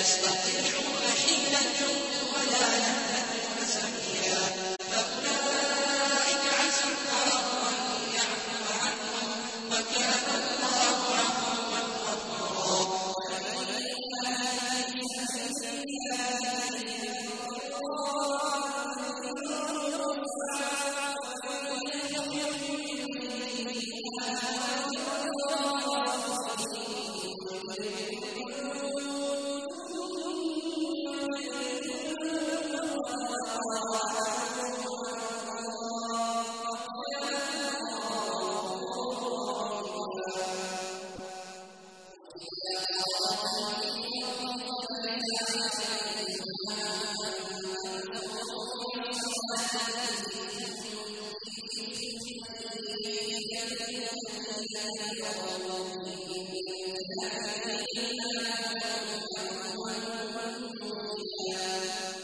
يستطيعون حيلة ولا يهتدون سبيلا فأولئك عسى الله أن يعفو عنهم وكان الله عفوا غفورا فمن يهده في سبيل الله ابتغاء الساعة فليخرج من بينها الذين